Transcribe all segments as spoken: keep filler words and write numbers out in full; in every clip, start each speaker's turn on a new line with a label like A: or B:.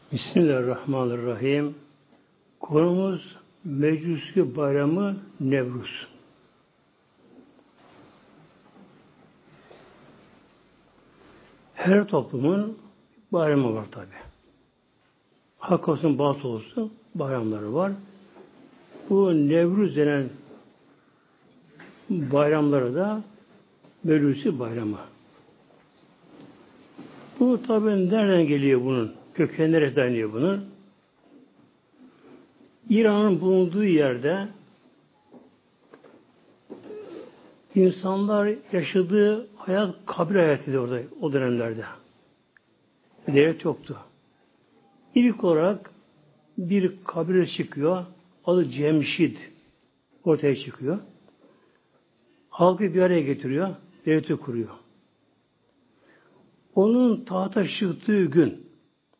A: Bismillahirrahmanirrahim. Konumuz Mecusi Bayramı Nevruz. Her toplumun bayramı var tabi. Hak olsun, batıl olsun bayramları var. Bu Nevruz denen bayramları da Mecusi Bayramı. Bu tabi nereden geliyor bunun? Kökenleri dayanıyor bunun. İran'ın bulunduğu yerde insanlar yaşadığı hayat kabir hayatıydı orada o dönemlerde. Devlet yoktu. İlk olarak bir kabire çıkıyor. Adı Cemşid ortaya çıkıyor. Halkı bir araya getiriyor. Devleti kuruyor. Onun tahta çıktığı gün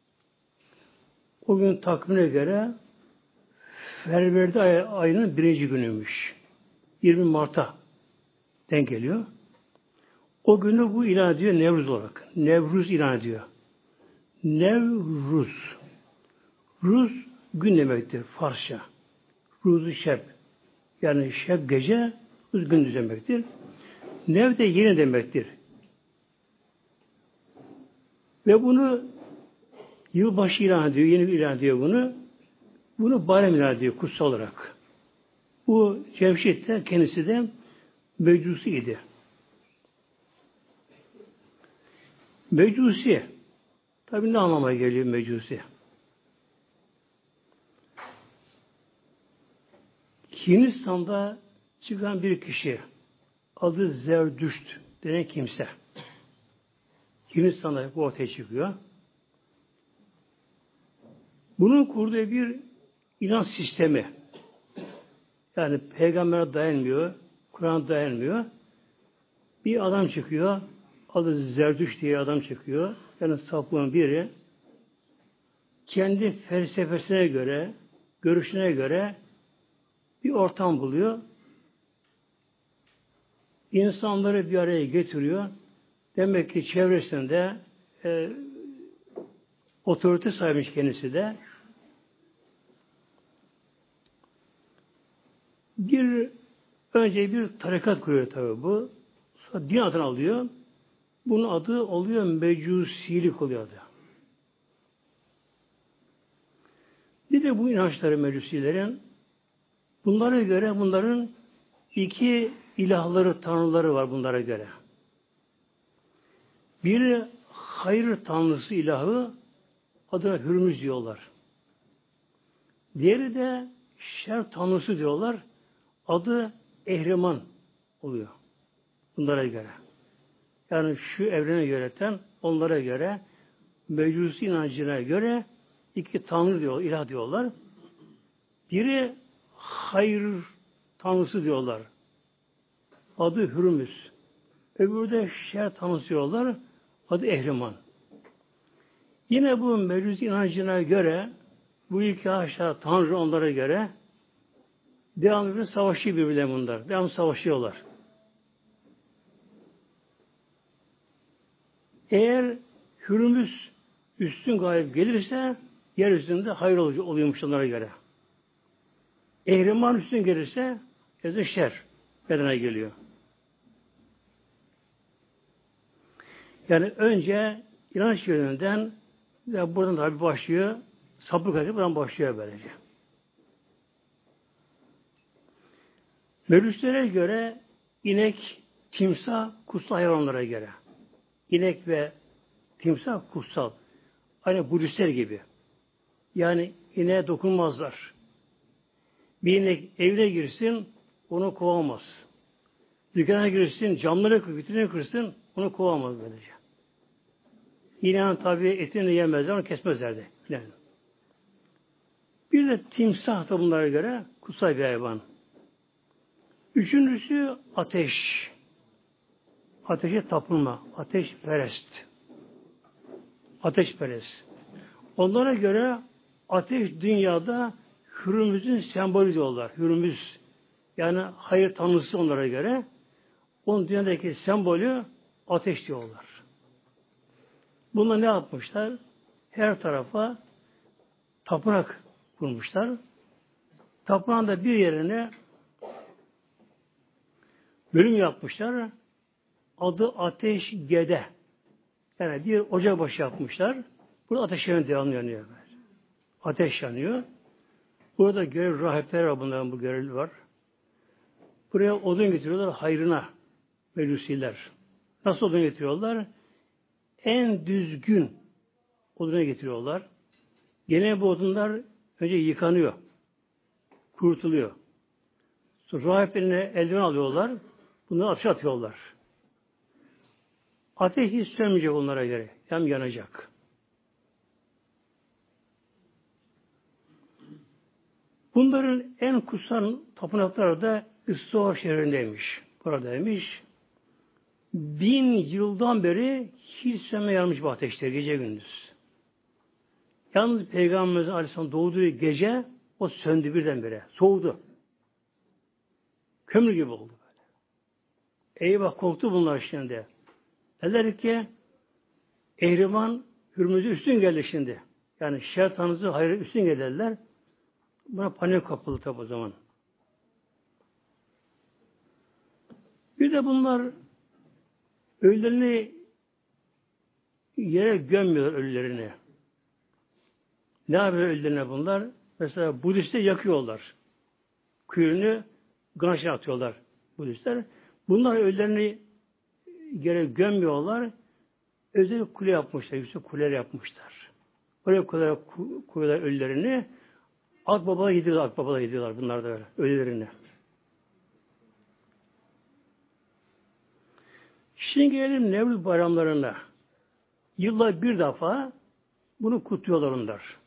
A: o gün takvimine göre Ferverdi ay, ayının birinci günüymüş. yirmi Mart'a denk geliyor. O günü bu ilan ediyor Nevruz olarak. Nevruz ilan ediyor. Nevruz. Ruz gün demektir Farsça. Ruzu şeb. Yani şeb gece, ruz gündüz demektir. Nev de yeni demektir. Ve bunu yılbaşı ilan ediyor, yeni bir ilan ediyor bunu. Bunu bayram ilan ediyor kutsal olarak. Bu Cemşit de kendisi de Mecusi idi. Mecusi tabi ne anlama geliyor Mecusi? Hindistan'da çıkan bir kişi adı Zerdüşt denen kimse. Hindistan'da bu ortaya çıkıyor. Bunun kurduğu bir inanç sistemi. Yani peygambere dayanmıyor, Kur'an'a dayanmıyor. Bir adam çıkıyor, adı Zerdüş diye adam çıkıyor. Yani sapığın biri kendi felsefesine göre, görüşüne göre bir ortam buluyor. İnsanları bir araya getiriyor. Demek ki çevresinde e, otorite sahibiymiş kendisi de. Bir önce bir tarikat kuruyor tabi bu. Sonra din adını alıyor. Bunun adı oluyor Mecusilik oluyor adı. Bir de bu inançları Mecusilerin bunlara göre bunların iki ilahları, tanrıları var bunlara göre. Biri hayır tanrısı ilahı adına Hürmüz diyorlar. Diğeri de şer tanrısı diyorlar. Adı Ehriman oluyor. Bunlara göre. Yani şu evreni yöneten onlara göre Mecusi inancına göre iki tanrı diyor, ilah diyorlar. Biri hayır tanrısı diyorlar. Adı Hürmüz. Öbürü de şer tanrısı diyorlar. Adı Ehriman. Yine bu Mecusi inancına göre bu iki aşağı tanrı onlara göre devamlı savaşıyor birbirlerine bunlar. Devamlı savaşıyorlar. Eğer Hürmüz üstün galip gelirse yeryüzünde hayır oluyormuş onlara göre. Ehriman üstün gelirse yazı şer bedene geliyor. Yani önce inanç yönünden ve buradan tabi başlıyor. Sapık edip buradan başlıyor böylece. Mecusilere göre inek, timsah kutsal hayvanlara göre. İnek ve timsah kutsal. Aynı Budistler gibi. Yani ineğe dokunmazlar. Bir inek evine girsin, onu kovamaz. Dükkana girsin, camları kır, vitrini kırsın, onu kovamaz böylece. İneğin tabi etini yemezler, onu kesmezlerdi. Yani. Bir de timsah da bunlara göre kutsal bir hayvan. Üçüncüsü ateş. Ateşe tapınma. Ateşperest. Ateşperest. Onlara göre ateş dünyada Hürmüz'ün sembolü diyorlar. Hürmüz. Yani hayır tanrısı onlara göre. Onun dünyadaki sembolü ateş diyorlar. Bunlar ne yapmışlar? Her tarafa tapınak kurmuşlar. Tapınağın da bir yerine bölüm yapmışlar. Adı Ateş Gede. Yani bir ocakbaşı yapmışlar. Burada ateş yanıyor, devamlı yanıyor. Ateş yanıyor. Burada görev rahipler var, bunların bu görevli var. Buraya odun getiriyorlar hayrına mecusiler. Nasıl odun getiriyorlar? En düzgün oduna getiriyorlar. Gene bu odunlar önce yıkanıyor. Kurutuluyor. Sonra rahiplerine eldiven alıyorlar. Bunları ateşe atıyorlar. Ateş hiç sönmeyecek onlara göre. Hem yanacak. Bunların en kutsal tapınakları da İstor şehrindeymiş. Buradaymış. Bin yıldan beri hiç sönmeyenmiş bu ateşler gece gündüz. Yalnız Peygamberimiz Aleyhisselam doğduğu gece o söndü birdenbire. Soğudu. Kömür gibi oldu böyle. Eyvah korktu bunlar şimdi. Dediler ki Ehriman Hürmüz'ü üstün geldi şimdi. Yani şeytanınızı hayır üstün geldiler. Buna panik kapıldı tabi o zaman. Bir de bunlar ölülerini yere gömmüyorlar ölülerini. Ne yapıyor ölülerine bunlar? Mesela Budist'te yakıyorlar. Kuyruğunu güneşe atıyorlar Budistler. Bunlar ölülerini yere gömmüyorlar. Özel kule yapmışlar. Yüksek kuleler yapmışlar. Oraya kuleler koyuyorlar ölülerini. Akbabalar gidiyorlar. Akbabalar gidiyorlar bunlar da öyle. Ölülerini. Şimdi gelelim Nevruz bayramlarına. Yılda bir defa bunu kutluyorlar onlar.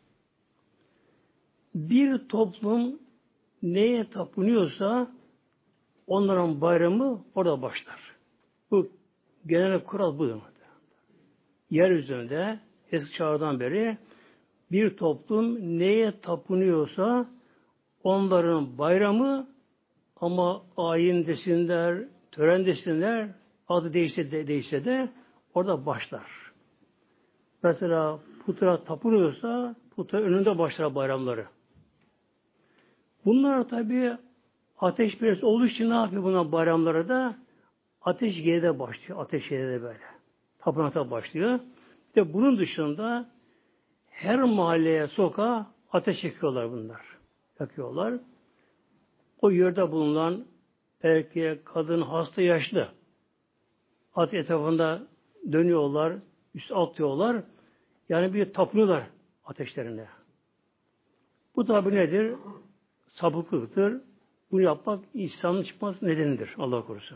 A: Bir toplum neye tapınıyorsa onların bayramı orada başlar. Bu genel kural budur. Yeryüzünde eski çağdan beri bir toplum neye tapınıyorsa onların bayramı ama ayin desinler, tören desinler, adı değişse de, değişse de orada başlar. Mesela putra tapınıyorsa putra önünde başlar bayramları. Bunlar tabi ateşperest olduğu için ne yapıyor bunlar bayramları da? Ateş geride başlıyor. Ateş geride böyle. Tapınakta başlıyor. Bir de bunun dışında her mahalleye, sokağa ateş yakıyorlar bunlar. Yakıyorlar. O yerde bulunan erkek, kadın, hasta, yaşlı ateş etrafında dönüyorlar, üst atıyorlar. Yani bir tapınıyorlar ateşlerine. Bu tabi nedir? Sapıklıktır. Bunu yapmak İslam'ın çıkması nedenidir. Allah korusun.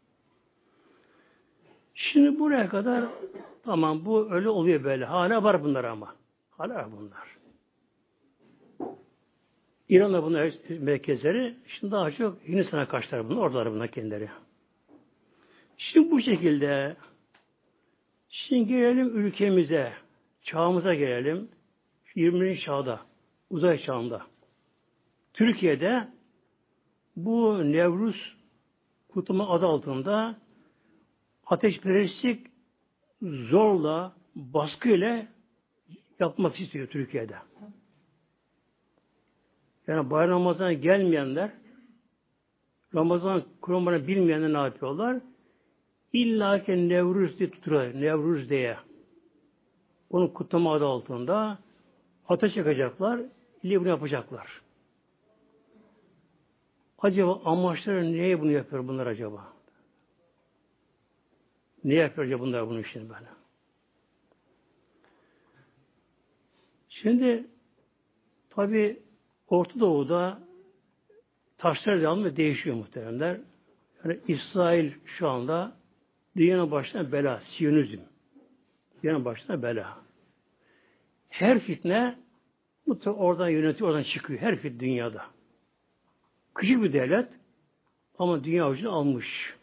A: Şimdi buraya kadar tamam bu öyle oluyor böyle. Hala var bunlar ama. Hala var bunlar. İran'da bunlar merkezleri. Şimdi daha çok Hindistan'a kaçtılar bunlar. Oradalar bunlar kendileri. Şimdi bu şekilde şimdi gelelim ülkemize. Çağımıza gelelim. yirminci çağda. Uzay çağında. Türkiye'de bu Nevruz kutlama adı altında ateşperestlik zorla, baskıyla yapmak istiyor Türkiye'de. Yani bayram Ramazan'a gelmeyenler, Ramazan kurbanı bilmeyenler ne yapıyorlar? İlla ki Nevruz diye tutuyorlar. Nevruz diye. Onun kutlama adı altında ateş yakacaklar, ile bunu yapacaklar. Acaba amaçları neye bunu yapıyor bunlar acaba? Ne yapıyor acaba bunlar bunun için böyle? Şimdi tabi Orta Doğu'da taşlar devamlı değişiyor muhteremler. Yani İsrail şu anda dünyanın başına bela, Siyonizm. Dünyanın başına bela. Her fitne mutlaka oradan yönetiyor, oradan çıkıyor. Her fitne dünyada. Küçük bir devlet ama dünya ucunu almış.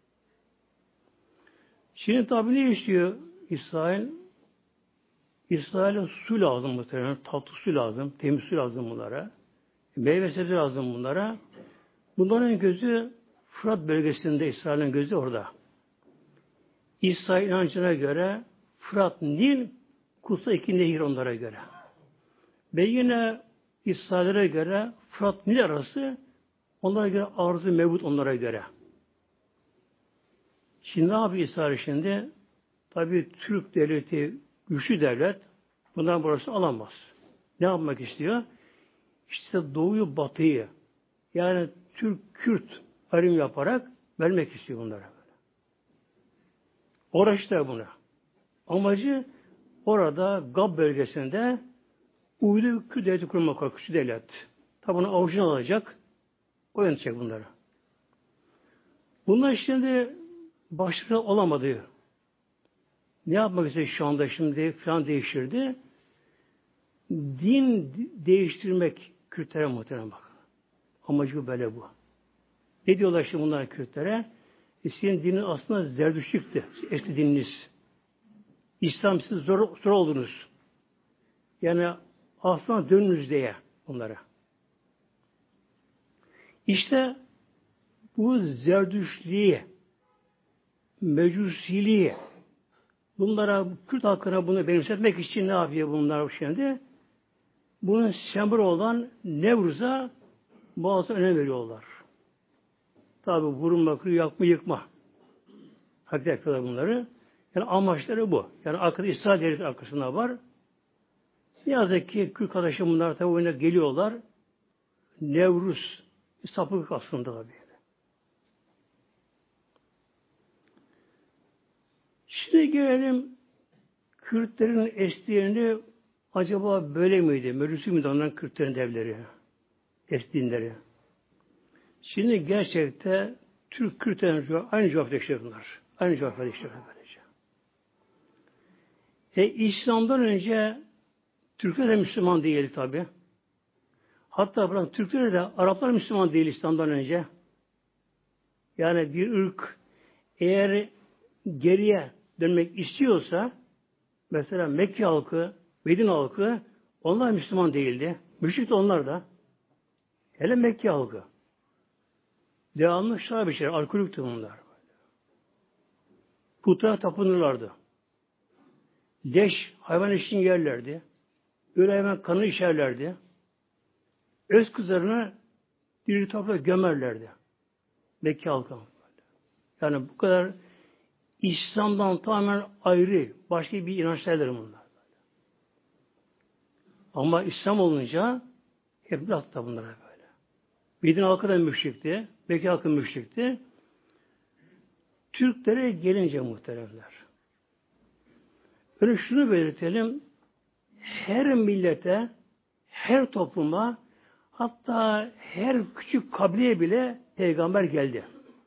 A: Şimdi tabi ne istiyor İsrail? İsrail'e su lazım muhtemelen. Tatlı su lazım, temiz su lazım bunlara. Meyve sebze lazım bunlara. Bunların gözü Fırat bölgesinde, İsrail'in gözü orada. İsrail inancına göre Fırat, Nil, kutsal iki nehir onlara göre. Ve yine İsraillere göre Fırat Nil arası onlara göre arz-ı mevcut onlara göre. Şimdi ne yapıyor İsrail şimdi? Tabi Türk devleti güçlü devlet. Bundan burası alamaz. Ne yapmak istiyor? İşte doğuyu batıyı yani Türk-Kürt ayrım yaparak vermek istiyor bunlara. Uğraştılar buna. Amacı orada Gab bölgesinde uydu bir Kürt devleti kurmak var. Küçük devlet. Tabi bunu avucuna alacak. O yönetecek bunları. Bunlar şimdi başarılı olamadı. Ne yapmak istiyor şu anda şimdi falan değiştirdi. Din değiştirmek Kürtlere muhtemelen bakın. Amacı böyle bu. Ne diyorlar şimdi bunlar Kürtlere? E sizin dinin aslında Zerdüştlük'tü. Eski dininiz. İslam siz zor, zor oldunuz. Yani aslında dönünüz diye bunlara. İşte bu Zerdüştlüğü, Mecusiliği bunlara, Kürt halkına bunu benimsetmek için ne yapıyor bunlar şimdi? Bunun sembolü olan Nevruz'a bazı önem veriyorlar. Tabi vurma, kırı, yakma, yıkma. Hakikaten yapıyorlar bunları. Yani amaçları bu. Yani arkada İsrail devleti arkasında var. Ne yazık ki Kürt kardeşim bunlar tabi oyuna geliyorlar. Nevruz, sapık aslında tabi. Şimdi gelelim Kürtlerin eskilerini acaba böyle miydi? Mecüsi miydi onların Kürtlerin devleri? Eski dinleri. Şimdi gerçekte Türk Kürtlerin aynı coğrafyada yaşıyorlar. Aynı coğrafyada yaşıyorlar böylece. E İslam'dan önce Türkler de Müslüman değildi tabi. Hatta bırak Türkler de Araplar Müslüman değil İslam'dan önce. Yani bir ırk eğer geriye dönmek istiyorsa mesela Mekke halkı, Medine halkı onlar Müslüman değildi. Müşrik de onlar da. Hele Mekke halkı. Devamlı şarap içer, alkolüktü bunlar. Putlara tapınırlardı. Leş, hayvan için yerlerdi. Öyle hayvan kanı içerlerdi. Öz kızlarını diri toprağa gömerlerdi. Mekke halkı. Yani bu kadar İslam'dan tamamen ayrı, başka bir inançlardır bunlar. Ama İslam olunca hep bir hatta bunlara böyle. Medine halkı da müşrikti, Mekke halkı müşrikti. Türklere gelince muhteremler. Öyle şunu belirtelim, her millete, her topluma, hatta her küçük kabileye bile peygamber geldi.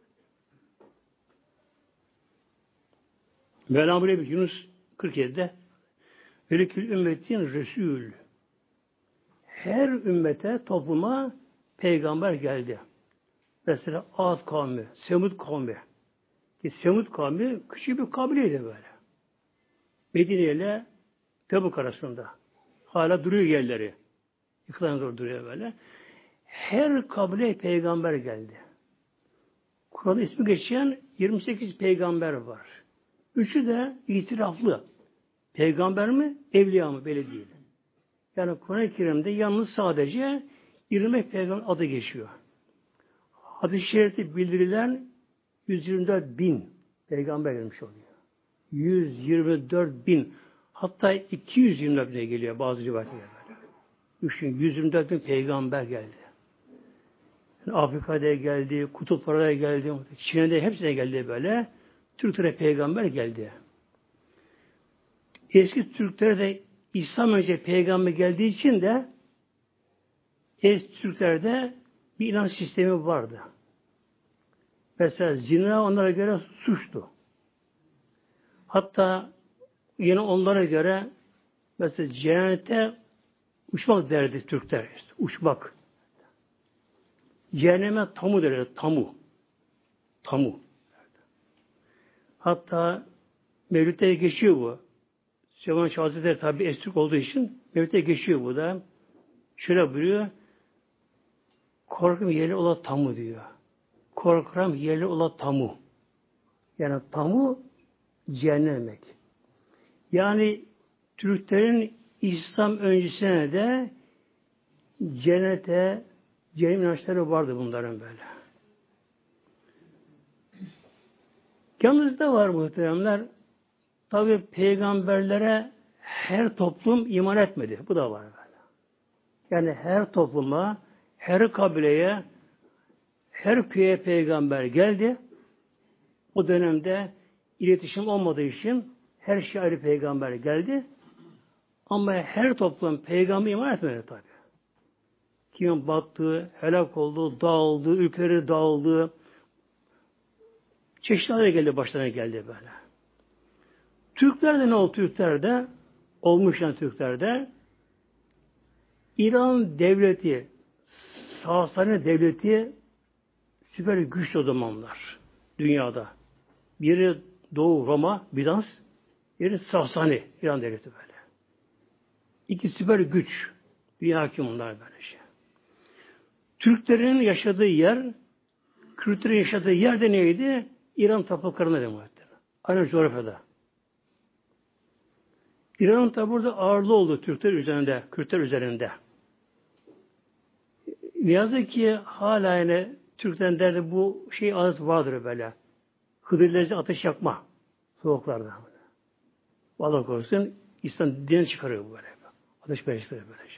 A: Mevlam böyle bir Yunus kırk yedide Velikül ümmetin Resul. Her ümmete, topluma peygamber geldi. Mesela Ad kavmi, Semud kavmi. Ki Semud kavmi küçük bir kabileydi böyle. Medine ile Tebuk arasında. Hala duruyor yerleri. Yıkılan duruyor böyle. Her kabile peygamber geldi. Kur'an'da ismi geçen yirmi sekiz peygamber var. Üçü de itiraflı. Peygamber mi, evliya mı? Böyle değil. Yani Kur'an-ı Kerim'de yalnız sadece yirmi peygamber adı geçiyor. Hadis-i şerifte bildirilen yüz yirmi dört bin peygamber gelmiş oluyor. yüz yirmi dört bin hatta iki yüz yirmi dört bine geliyor bazı rivayetlerde böyle. Düşün, yüz yirmi dört bin peygamber geldi. Yani Afrika'da geldi, kutuplara geldi, Çin'de hepsine geldi böyle. Türklere peygamber geldi. Eski Türklere de İslam önce peygamber geldiği için de eski Türklerde bir inanç sistemi vardı. Mesela zina onlara göre suçtu. Hatta yine onlara göre mesela cennete uçmak derdi Türkler. İşte, uçmak. Cehenneme tamu derdi. Tamu. Tamu. Hatta Mevlüt'te geçiyor bu. Süleyman Şah Hazretleri tabi Estürk olduğu için Mevlüt'te geçiyor bu da. Şöyle buyuruyor. Korkum yerli ola tamu diyor. Korkram yerli ola tamu. Yani tamu cehennem demek. Yani Türklerin İslam öncesine de cennete, cehennem inançları vardı bunların böyle. Yalnız var muhteremler. Tabi peygamberlere her toplum iman etmedi. Bu da var böyle. Yani her topluma, her kabileye, her köye peygamber geldi. O dönemde iletişim olmadığı için her şey ayrı peygamber geldi. Ama her toplum peygamber iman etmedi tabi. Kimin battığı, helak olduğu, dağıldığı, ülkeleri dağıldığı, çeşitli geldi, başlarına geldi böyle. Türklerde ne oldu Türklerde? Olmuş yani Türklerde. İran devleti, Sasani devleti süper güçlü o zamanlar dünyada. Biri Doğu Roma, Bizans, biri Sasani, İran devleti böyle. İki süper güç. Dünya hakim bunlar böyle şey. Türklerin yaşadığı yer, Kürtlerin yaşadığı yer de neydi? İran topraklarında demektir. Aynı coğrafyada. İran'ın tabi burada ağırlığı oldu Türkler üzerinde, Kürtler üzerinde. Ne yazık ki hala yine Türklerin derdi bu şey adet vardır böyle. Hıdırlarca ateş yakma soğuklarda. Vallahi korusun İslam dini çıkarıyor bu böyle. Ateş paylaştırıyor böylece.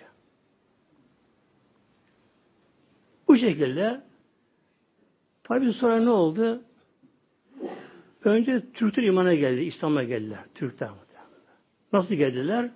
A: Bu şekilde tabi sonra ne oldu? Önce Türkler imana geldi, İslam'a geldiler. Türkler. Nasıl geldiler?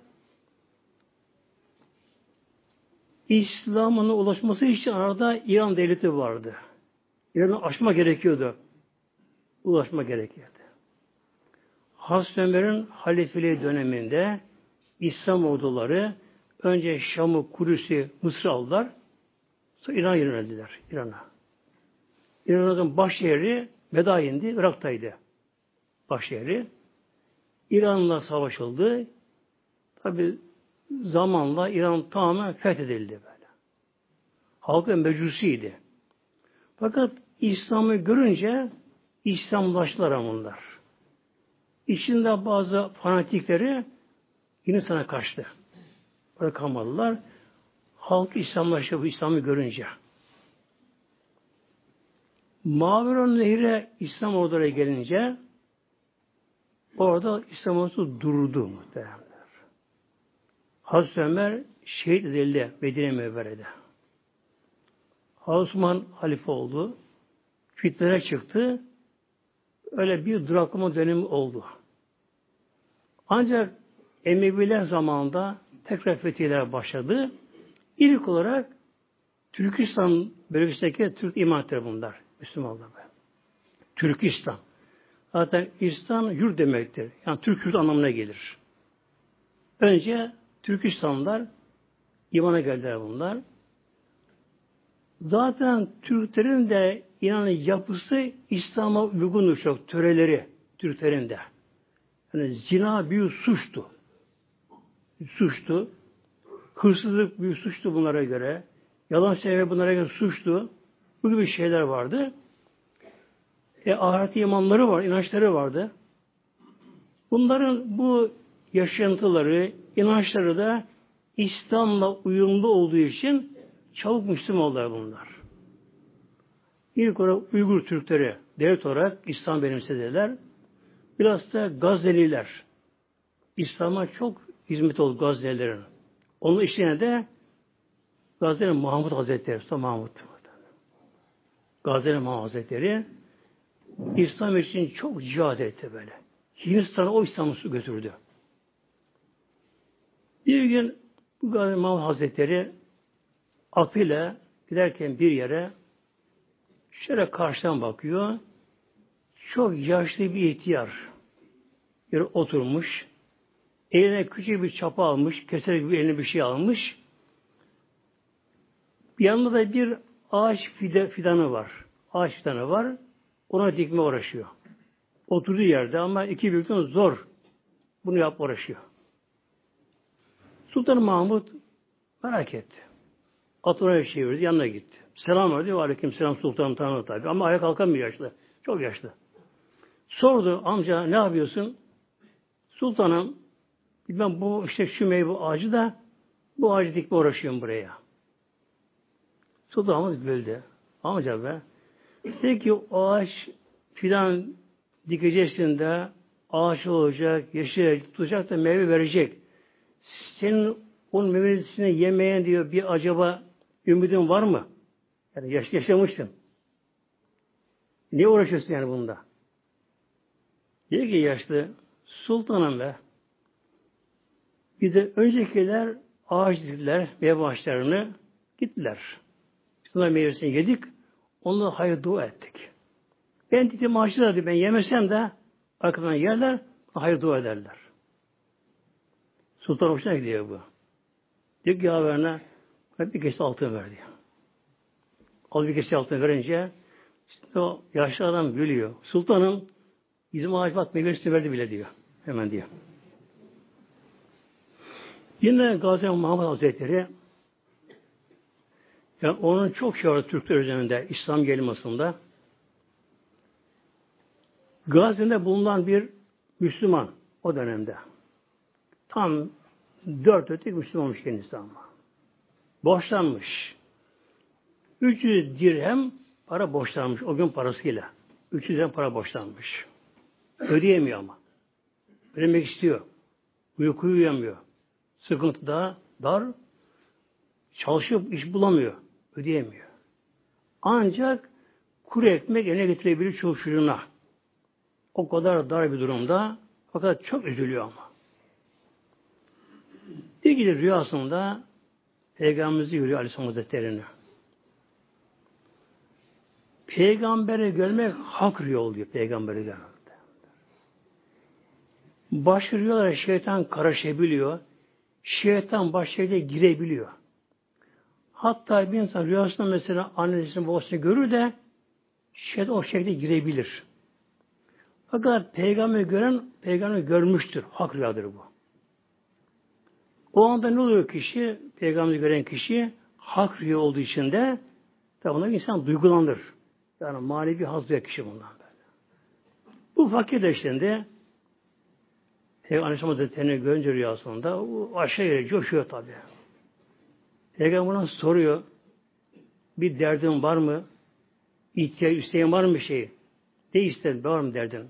A: İslam'ın ulaşması için arada İran devleti vardı. İran'ı aşma gerekiyordu. Ulaşma gerekiyordu. Hazreti Ömer'in halifeliği döneminde İslam orduları önce Şam'ı, Kudüs'ü, Mısır'ı aldılar. Sonra İran'a yöneldiler. İran'a. İran'ın baş şehri Medayin'di, Irak'taydı. Baş şehri. İran'la savaşıldı. Tabi zamanla İran tamamen fethedildi böyle. Halkı mecusiydi. Fakat İslam'ı görünce İslamlaştılar bunlar. İçinde bazı fanatikleri yine sana kaçtı. Bırakamadılar. Halk İslamlaştı bu İslam'ı görünce. Maviron Nehri'ne İslam orduları gelince orada İslam ordusu durdu muhtemelen. Hazreti Ömer şehit edildi Medine Mevvere'de. Hazreti Osman halife oldu. Fitneler çıktı. Öyle bir duraklama dönemi oldu. Ancak Emeviler zamanında tekrar fetihler başladı. İlk olarak Türkistan bölgesindeki Türk imanetleri bunlar. Müslümanlar. Türkistan. Zaten İslam yurt demektir. Yani Türk yurt anlamına gelir. Önce Türkistanlılar imana geldiler bunlar. Zaten Türklerin de inanın yapısı İslam'a uygundur çok. Töreleri Türklerin de. Yani zina büyük suçtu. Suçtu. Hırsızlık büyük suçtu bunlara göre. Yalan söyleme bunlara göre suçtu. Bu gibi şeyler vardı. E, ahiret imanları var, inançları vardı. Bunların bu yaşantıları, inançları da İslam'la uyumlu olduğu için çabuk Müslüman oldular bunlar. İlk olarak Uygur Türkleri devlet olarak İslam benimsediler. Biraz da Gazeliler. İslam'a çok hizmet oldu Gazelilerin. Onun işine de Gazeli Mahmud Hazretleri, Sultan Mahmud. Gazeli Mahmud Hazretleri İslam için çok cihad etti böyle. Hindistan'a o İslam'ı götürdü. Bir gün bu Gazeli Mahmud Hazretleri atıyla giderken bir yere şöyle karşıdan bakıyor. Çok yaşlı bir ihtiyar. Yere oturmuş. Eline küçük bir çapa almış. Keser gibi eline bir şey almış. Yanında da bir ağaç fide, fidanı var. Ağaç fidanı var. Ona dikme uğraşıyor. Oturduğu yerde ama iki büyükten zor bunu yap uğraşıyor. Sultan Mahmud merak etti. At oraya çevirdi, yanına gitti. Selam verdi. Aleyküm selam sultanım tanrı tabi. Ama ayağa kalkamıyor yaşlı. Çok yaşlı. Sordu amca ne yapıyorsun? Sultanım Ben bu işte şu meyve ağacı da bu ağacı dikme uğraşıyorum buraya. Sultanımız güldü. Amca be. Peki o ağaç filan dikeceksin de ağaç olacak, yeşil tutacak da meyve verecek. Senin onun meyvesini yemeyen diyor bir acaba ümidin var mı? Yani yaş yaşamışsın. Niye uğraşıyorsun yani bunda? Diyor ki yaşlı sultanım be. Bir de öncekiler ağaç diktiler, meyve ağaçlarını gittiler. Sonra meyvesini yedik, onlara hayır dua ettik. Ben diktim ağaçları ben yemesem de arkadan yerler, hayır dua ederler. Sultan hoşuna gidiyor bu. Diyor ki yaverine bir kese altın ver diyor. Al bir kese altın verince işte o yaşlı adam gülüyor. Sultanım bizim ağaç bak meyvesini verdi bile diyor. Hemen diyor. Yine Gazi Muhammed Hazretleri yani onun çok şey var Türkler üzerinde İslam gelmesinde Gazi'de bulunan bir Müslüman o dönemde. Tam dört öteki Müslüman olmuş kendisi ama. Borçlanmış. üç yüz dirhem para borçlanmış o gün parasıyla. üç yüz dirhem para borçlanmış. Ödeyemiyor ama. Ödemek istiyor. Uyku uyuyamıyor. Sıkıntıda, dar. Çalışıp iş bulamıyor. Ödeyemiyor. Ancak kuru ekmek eline getirebilir çocuğuna. O kadar dar bir durumda fakat çok üzülüyor ama. Bir gece rüyasında Peygamberimizi görüyor Aleyhisselam Hazretleri'ni. Peygamberi görmek hak rüya oluyor Peygamberi görmek. Başka rüyalara şeytan karışabiliyor. Şeytan başka yere girebiliyor. Hatta bir insan rüyasında mesela annesini babasını görür de şeytan o şekilde girebilir. Fakat peygamberi gören peygamberi görmüştür. Hak rüyadır bu. O anda ne oluyor kişi? Peygamberi gören kişi hak rüya olduğu için de tabi ondan insan duygulanır. Yani manevi haz duyar kişi bundan böyle. Bu fakir de şimdi Peygamber Aleyhisselam Hazretleri'ni görünce rüyasında o aşağı yere coşuyor tabi. Peygamber ona soruyor. Bir derdin var mı? İhtiyaç, isteğin var mı bir şey? Ne ister? Var mı derdin?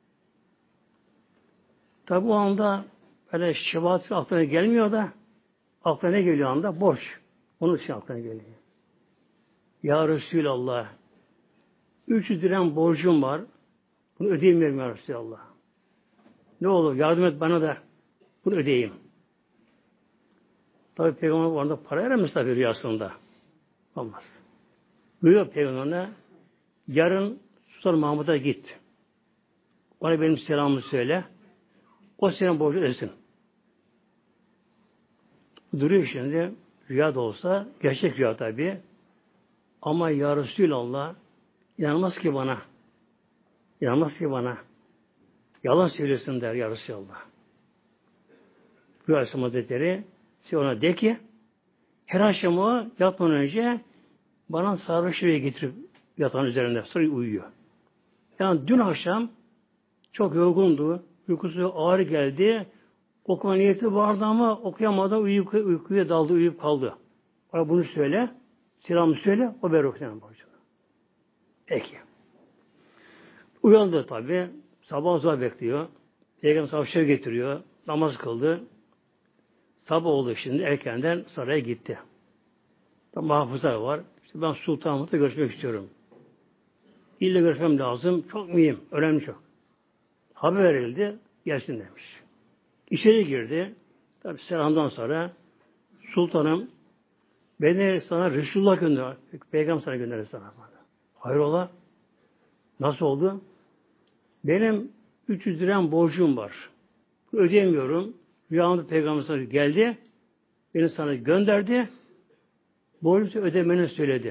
A: Tabi o anda böyle şefaat aklına gelmiyor da aklına ne geliyor anda? Borç. Onun için aklına geliyor. Ya Resulallah üç yüz dirhem borcum var. Bunu ödeyemiyorum ya Resulallah. Ne olur yardım et bana da bunu ödeyeyim. Tabi Peygamber orada para veremez tabi rüyasında. Olmaz. Buyuruyor Peygamber'e yarın Sultan Mahmud'a git. Ona benim selamımı söyle. O senin borcu ödesin. Duruyor şimdi. Rüya da olsa gerçek rüya tabi. Ama ya Resulallah inanmaz ki bana. İnanmaz ki bana. Yalan söylüyorsun der ya Resulallah. Bu Aleyhisselam Hazretleri size ona de ki her akşam o yatmadan önce bana sarhoşluğu getirip yatağın üzerinde sonra uyuyor. Yani dün akşam çok yorgundu. Uykusu ağır geldi. Okuma niyeti vardı ama okuyamadan uyku, uykuya daldı, uyuyup kaldı. Bana bunu söyle. Selamı söyle. O ver okuyan borcunu. Peki. Uyandı tabi. Sabah zor bekliyor. Peygamber savaşları getiriyor. Namaz kıldı. Sabah oldu şimdi. Erkenden saraya gitti. Tam muhafızlar var. İşte ben Sultanımla görüşmek istiyorum. İlle görüşmem lazım. Çok mühim. Önemli çok. Haber verildi. Gelsin demiş. İçeri girdi. Tabi selamdan sonra Sultanım beni sana Resulullah gönder. Peygamber sana gönderir sana. Hayrola? Nasıl oldu? Benim üç yüz liram borcum var. Ödeyemiyorum. Rüyamda Peygamber sana geldi. Beni sana gönderdi. Borcu ödemeni söyledi.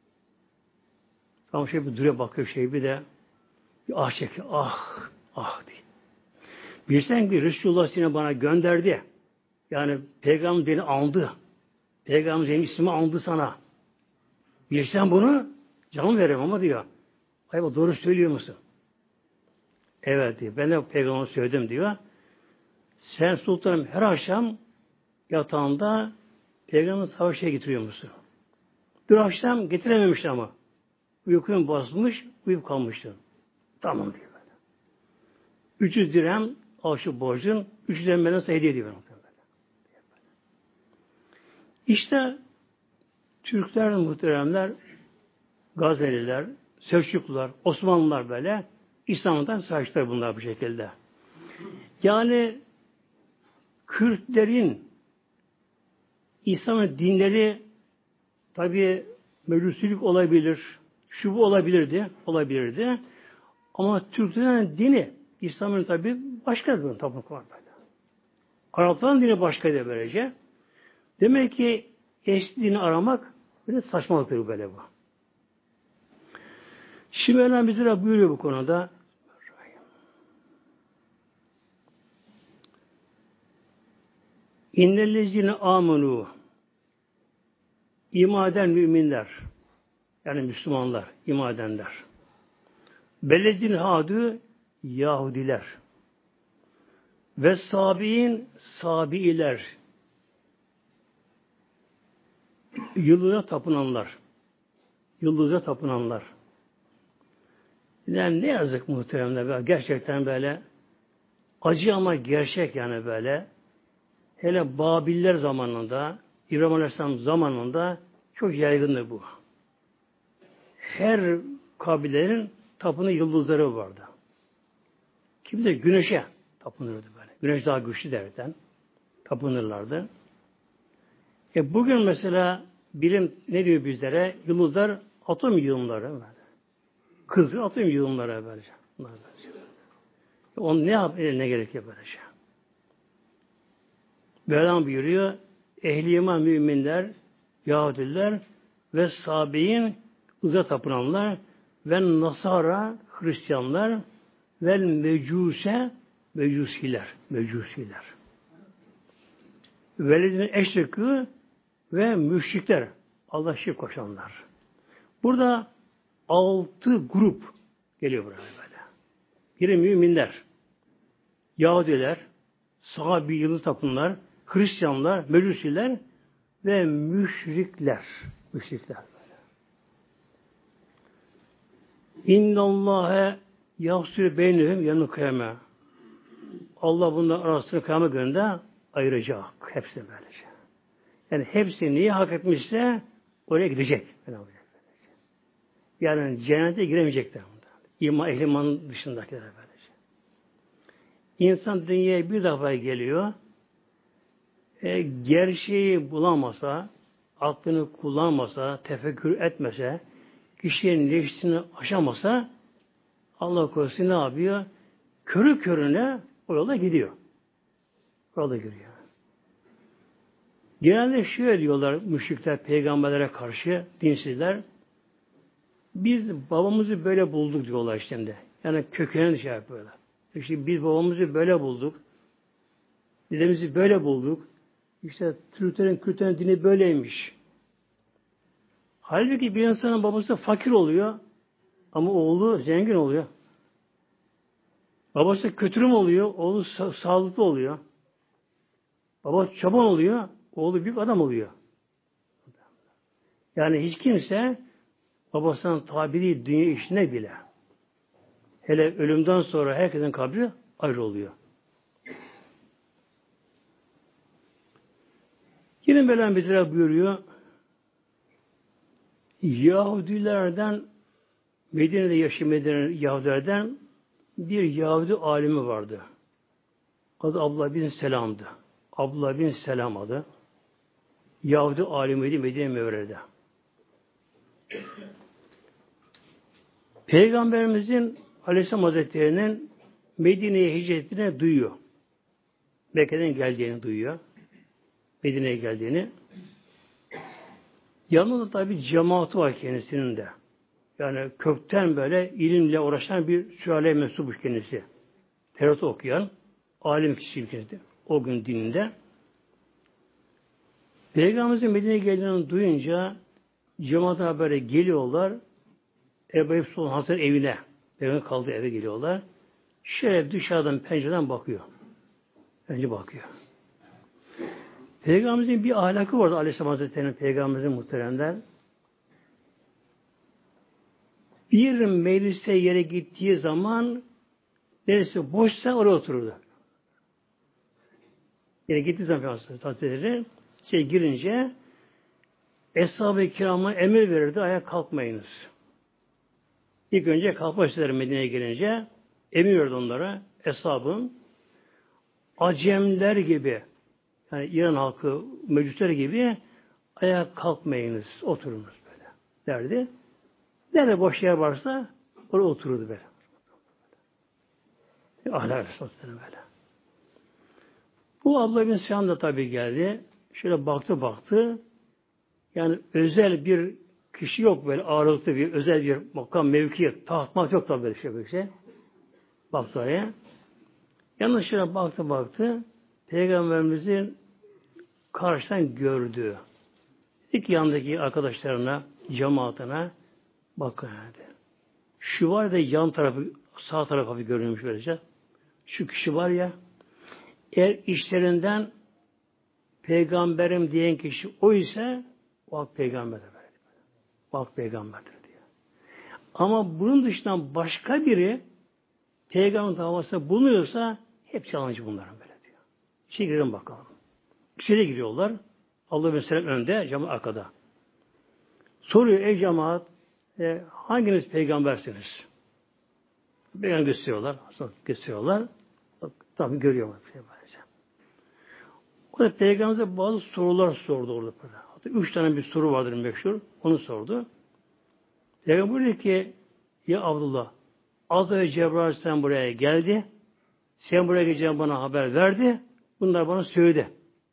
A: Ama şey bir duruyor bakıyor şey bir de bir ah çekiyor. Ah, ah diye. Bilsen ki Resulullah seni bana gönderdi. Yani Peygamber beni aldı. Peygamber benim ismimi aldı sana. Bilsen bunu canım veremem ama diyor. Hayır doğru söylüyor musun? Evet diyor. Ben de Peygamber'e söyledim diyor. sen sultanım her akşam yatağında Peygamber savaşa getiriyor musun? Bir akşam getirememiş ama. Uykuyum basmış, uyup kalmıştım. Tamam diyor böyle. üç yüz dirhem al şu borcun, üç yüz dirhem benden hediye ediyor. İşte Türkler, muhteremler, Gazeliler, Selçuklular, Osmanlılar böyle İslam'dan savaştılar bunlar bu şekilde. Yani Kürtlerin İslam'ın dinleri tabi Mecusülük olabilir, şu bu olabilirdi, olabilirdi. Ama Türklerin dini, İslam'ın tabi başka bir tapınak var böyle. Arapların dini başka da böylece. Demek ki eski dini aramak böyle saçmalıktır böyle bu. Şimdi Mevlam bize buyuruyor bu konuda. İnnellezine amenu iman eden müminler yani Müslümanlar, iman edenler. Bellezine hadu Yahudiler ve sabiin sabiiler yıldıza tapınanlar yıldıza tapınanlar. Yani ne yazık muhteremler böyle. Gerçekten böyle acı ama gerçek yani böyle. Hele Babiller zamanında, İbrahim Aleyhisselam zamanında çok yaygındı bu. Her kabilenin tapını yıldızları vardı. Kimi de güneşe tapınırdı böyle. Güneş daha güçlü derken tapınırlardı. E bugün mesela bilim ne diyor bizlere? Yıldızlar atom yığınları böyle. Kızıl atom yığınları böylece. Onu ne yap ne gerekiyor böylece? Mevlam buyuruyor, ehli iman müminler, Yahudiler ve sabiyin ıza tapınanlar ve Nasara Hristiyanlar ve mecuse mecusiler, mecusiler. Velidin eşrekü ve müşrikler, Allah şirk koşanlar. Burada altı grup geliyor buraya böyle. Biri müminler, Yahudiler, sahabi yıldız tapınlar, Hristiyanlar, Mecusiler ve müşrikler. Müşrikler böyle. İnnallâhe yahsûr beynehum yanı kıyame. Allah bunların arasını kıyamet gününde ayıracak. Hepsi böylece. Yani hepsi neyi hak etmişse oraya gidecek. Yani cennete giremeyecekler. İman, ehli iman dışındakiler böylece. İnsan dünyaya bir defa geliyor. E, gerçeği bulamasa, aklını kullanmasa, tefekkür etmese, kişinin nefsini aşamasa, Allah korusun ne yapıyor? Körü körüne o yola gidiyor. O yola giriyor. Genelde şöyle diyorlar müşrikler, peygamberlere karşı, dinsizler, biz babamızı böyle bulduk diyorlar işte. Yani kökeni şey yapıyorlar. İşte biz babamızı böyle bulduk, dedemizi böyle bulduk, İşte Türklerin, Kürtlerin dini böyleymiş. Halbuki bir insanın babası fakir oluyor ama oğlu zengin oluyor. Babası kötürüm oluyor, oğlu sa- sağlıklı oluyor. Babası çoban oluyor, oğlu büyük adam oluyor. Yani hiç kimse babasının tabiri dünya işine bile. Hele ölümden sonra herkesin kabri ayrı oluyor. Yine Mevlam bize buyuruyor, Yahudilerden, Medine'de yaşayan Medine Yahudilerden bir Yahudi alimi vardı. Adı Abdullah bin Selam'dı. Abdullah bin Selam adı. Yahudi alimiydi Medine Mevre'de. Peygamberimizin Aleyhisselam Hazretleri'nin Medine'ye hicretini duyuyor. Mekke'den geldiğini duyuyor. Medine'ye geldiğini. Yanında tabi cemaati var kendisinin de. Yani kökten böyle ilimle uğraşan bir sülale mensubu kendisi. Tevrat'ı okuyan alim kişi kendisi. O gün dininde. Peygamberimizin Medine'ye geldiğini duyunca cemaate böyle geliyorlar. Ebu Eyüp Sultan Hazretleri evine. Peygamber kaldığı eve geliyorlar. Şöyle dışarıdan pencereden bakıyor. Önce bakıyor. Peygamberimizin bir ahlakı vardı Aleyhisselam Hazretleri'nin, Peygamberimizin muhteremler. Bir meclise yere gittiği zaman neresi boşsa oraya otururdu. Yere gittiği zaman Peygamberimizin Hazretleri şey girince Eshab-ı Kiram'a emir verirdi, ayağa kalkmayınız. İlk önce kalkmışlar Medine'ye girince, emir verdi onlara, Eshab'ın Acemler gibi, yani İran halkı, meclisler gibi ayağa kalkmayınız, oturunuz böyle derdi. Nerede boş yer varsa oraya otururdu böyle. Ahlak Resulü'nün böyle. Bu Abdullah bin Selam da tabii geldi. Şöyle baktı baktı. Yani özel bir kişi yok böyle ağırlıklı bir, özel bir makam, mevki, tahtmak yok tabii böyle şey böyle şey. Baktı oraya. Yalnız şöyle baktı baktı. Peygamberimizin karşıdan gördü. İlk yanındaki arkadaşlarına, cemaatine bakın dedi. Şu var da yan tarafı, sağ tarafı görünmüş böylece. Şu kişi var ya, eğer işlerinden peygamberim diyen kişi o ise o hak peygamberdir. O hak peygamberdir diyor. Ama bunun dışından başka biri peygamber davasında bulunuyorsa hep challenge bunların böyle diyor. İçeri girelim bakalım. İçeri giriyorlar. Allah ve Sellem önde, cemaat arkada. Soruyor ey cemaat, e, hanginiz peygambersiniz? Peygamber gösteriyorlar. Gösteriyorlar. Tabi görüyorlar. O da Peygamber'e bazı sorular sordu orada. Hatta üç tane bir soru vardır meşhur. Onu sordu. Peygamber dedi ki ya Abdullah, az önce Cebrail Aleyhisselam buraya geldi. Sen buraya geleceğini bana haber verdi. Bunlar bana söyledi.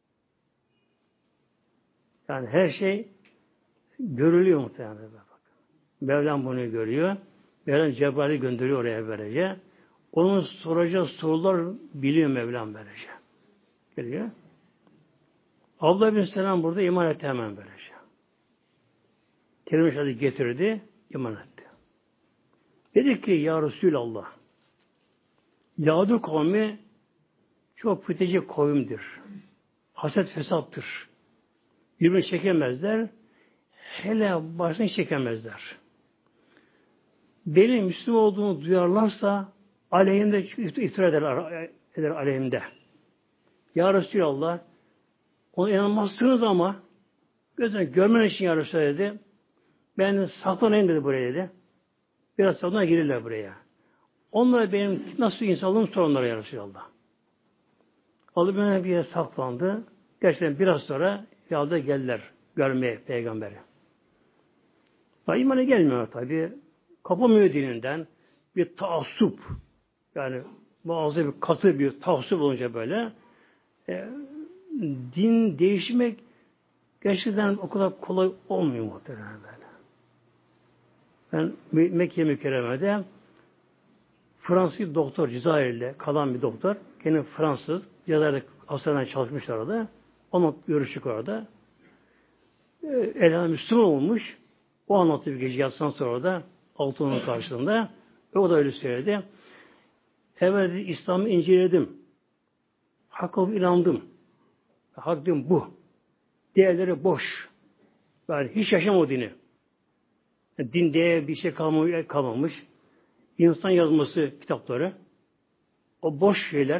A: Yani her şey görülüyor muhtemelen. Mevlam bunu görüyor. Mevlam Cebrail'i gönderiyor oraya böylece. Onun soracağı sorular biliyor Mevlam böylece. Geliyor. Abdullah bin Selam burada iman etti hemen böylece. Kelime-i şehadet getirdi, iman etti. Dedi ki ya Resulallah, Yağdı kavmi çok fiteci kavimdir. Haset fesattır. Birbirini çekemezler. Hele başını çekemezler. Benim Müslüman olduğumu duyarlarsa aleyhimde iftira eder, eder aleyhimde. Ya Resulallah, ona inanmazsınız ama gözüne görmen için ya Resulallah dedi. Ben saklanayım dedi buraya dedi. Biraz sonra gelirler buraya. Onlara benim nasıl insan olduğumu sor onlara ya Resulallah. Alıp beni bir yere saklandı. Gerçekten biraz sonra yolda geldiler görmeye peygamberi. Daha imana gelmiyor tabi. Kapamıyor dininden. Bir taassup. Yani bazı bir katı bir taassup olunca böyle e, din değişmek gerçekten o kadar kolay olmuyor muhtemelen böyle. Ben Mekke mükerremede Fransız doktor, Cezayir'de kalan bir doktor, kendi Fransız, Cezayir'de hastanede çalışmışlar orada. Onunla görüştük orada. Elhamdülillah Müslüman olmuş. O anlattı bir gece yatsan sonra da altının karşısında. Ve o da öyle söyledi. Evet İslam'ı inceledim. Hakka inandım. Hak din bu. Diğerleri boş. Yani hiç yaşam o dini. Din diye bir şey kalmamış. kalmamış. İnsan yazması kitapları. O boş şeyler.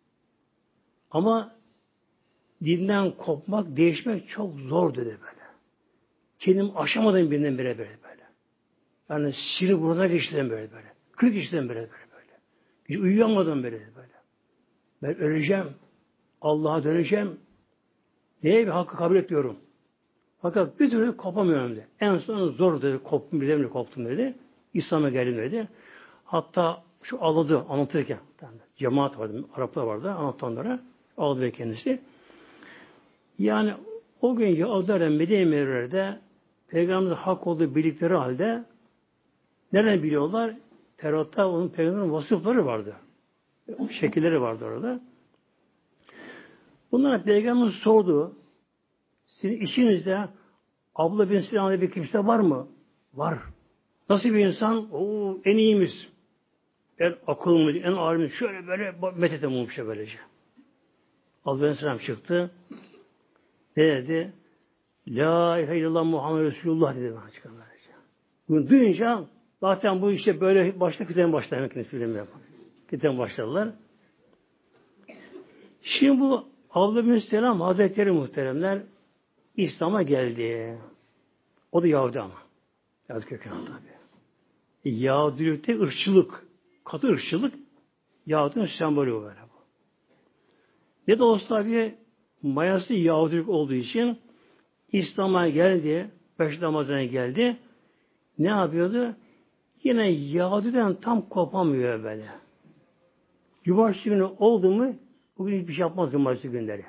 A: Ama dinden kopmak, değişmek çok zor dedi böyle. Kendim aşamadım birinden bire böyle böyle. Yani sinir buruna geçtim böyle böyle. Kırk işten böyle böyle böyle. Hiç uyuyamadım böyle böyle. Ben öleceğim. Allah'a döneceğim. Neye bir hakkı kabul ediyorum. Fakat bir türlü kopamıyorum dedi. En son zor dedi. Koptum birden koptum dedi. İslam'a geldim dedi. Hatta şu ağladı anlatırken. Cemaat vardı. Araplar vardı. Anlatanlara. Ağladı kendisi. Yani o gün Yahudiler Medine-i Münevvere'de Peygamber'in hak olduğu bildikleri halde nereden biliyorlar? Tevrat'ta onun Peygamber'in vasıfları vardı. Şekilleri vardı orada. Bunlara Peygamber sordu. Sizin içinizde abla bin Sinan'da bir kimse var mı? Var. Nasıl bir insan? Oo, en iyimiz. En akıllı, en alim, şöyle böyle methetemiyormuş böylece. Aleyhisselam çıktı. Ne dedi? La ilahe illallah Muhammed Resulullah dedi bana çıkan böylece. Bunu duyunca zaten bu işte böyle başta kıtem başlar. Kıtem başladılar. Şimdi bu Abdülselam Hazretleri muhteremler İslam'a geldi. O da Yahudi ama. Yahudi kökenli tabi. Yahudilikte ırkçılık, katı ırkçılık Yahudi'nin sembolü bu böyle. Ne de olsa tabi mayası Yahudilik olduğu için İslam'a geldi, beş namazına geldi. Ne yapıyordu? Yine Yahudi'den tam kopamıyor böyle. Cumartesi günü oldu mu bugün hiçbir şey yapmaz cumartesi günleri.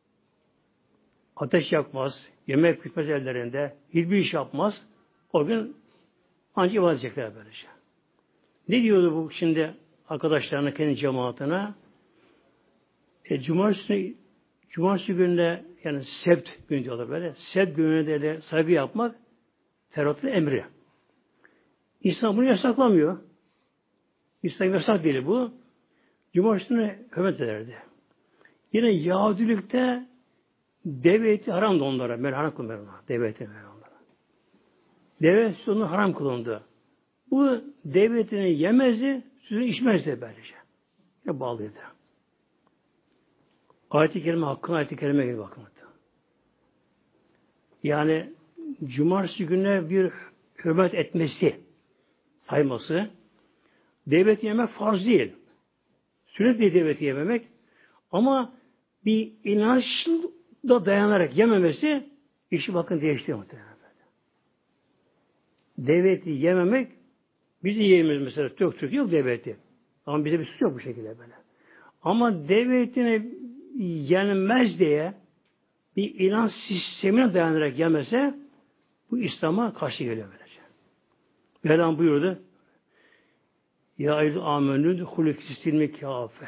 A: Ateş yakmaz, yemek bitmez ellerinde, hiçbir iş yapmaz. O gün ancak ibadet edecekler böylece. Ne diyordu bu şimdi arkadaşlarına, kendi cemaatine? E, cumartesi, cumartesi gününe yani sebt günü diyorlar böyle. Sebt gününe de saygı yapmak Ferhat'ın emri. İslam bunu yasaklamıyor. İslam yasak değil bu. Cumartesi'ne hürmet ederdi. Yine Yahudilikte deve eti haram da onlara. Merhamet kılınır onlara. Deve eti onlara. Deve eti onu haram kılındı. Bu deve etini yemezdi, sütünü içmezdi böylece. Ya bağlıydı. Ayet-i Kerime hakkında ayet-i Kerime gibi bakın. Yani cumartesi gününe bir hürmet etmesi, sayması, deve eti yemek farz değil. Sünnet değil deve eti yememek. Ama bir inançla dayanarak yememesi işi bakın değişti muhtemelen. Deve eti yememek bizi yiyemiyoruz mesela. Tök tök yok deve eti. Ama bize bir suç yok bu şekilde böyle. Ama deve etini yenmez diye bir inanç sistemine dayanarak yemese bu İslam'a karşı geliyor böylece. Mevlam buyurdu. Ya eyyühel amenü duhulü fissilmi kâfe.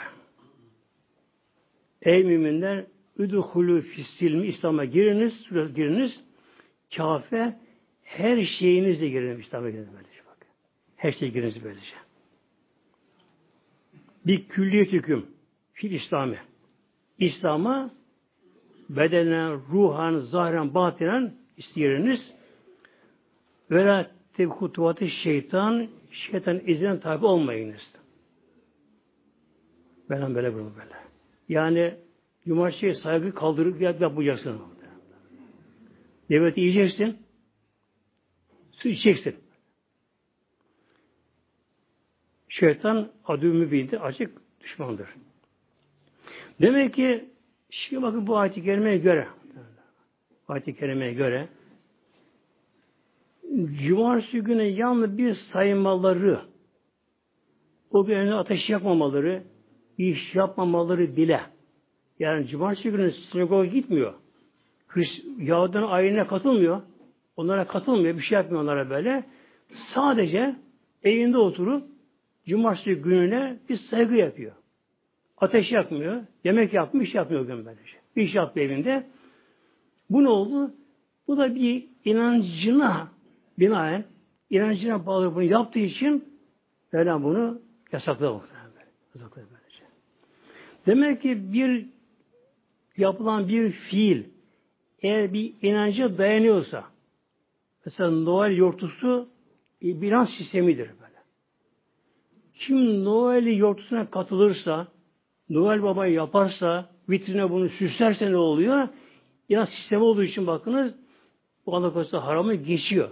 A: Ey müminler üdhulü fissilmi İslam'a giriniz, giriniz. Kâfe her şeyinizle giriniz İslam'a giriniz böylece bak. Her şeye giriniz böylece. Bir külliyet hüküm fil İslam'ı. İslam'a bedenen, ruhan, zahiren, batinen isteyiniz. Ve la tebkutuvatı şeytan, şeytan izine tabi olmayınız. Ben böyle bunu böyle. Yani cumartesiye saygı kaldırıp yap, yapacaksın. Devlet yiyeceksin, su içeceksin. Şeytan adü mübindir, açık düşmandır. Demek ki şimdi bakın bu ayet-i kerimeye göre ayet-i kerimeye göre cumartesi günü yalnız bir saymaları, o gün ateş yakmamaları, iş yapmamaları bile. Yani cumartesi günü sinagoga gitmiyor. Yahudi'nin ayinine katılmıyor. Onlara katılmıyor. Bir şey yapmıyor onlara böyle. Sadece evinde oturup cumartesi gününe bir saygı yapıyor. Ateş yakmıyor. Yemek yapmıyor. İş yapmıyor o gün böylece. Bir iş yapıyor evinde. Bu ne oldu? Bu da bir inancına binaen, inancına bağlı bunu yaptığı için Mevlam bunu yasakladı. Yasakladı böylece. Demek ki bir yapılan bir fiil eğer bir inanca dayanıyorsa mesela Noel yortusu bir inanç sistemidir böyle. Kim Noel yortusuna katılırsa, Noel Baba'yı yaparsa, vitrine bunu süslerse ne oluyor? İnanç sistemi olduğu için bakınız bu anlamda haramı geçiyor.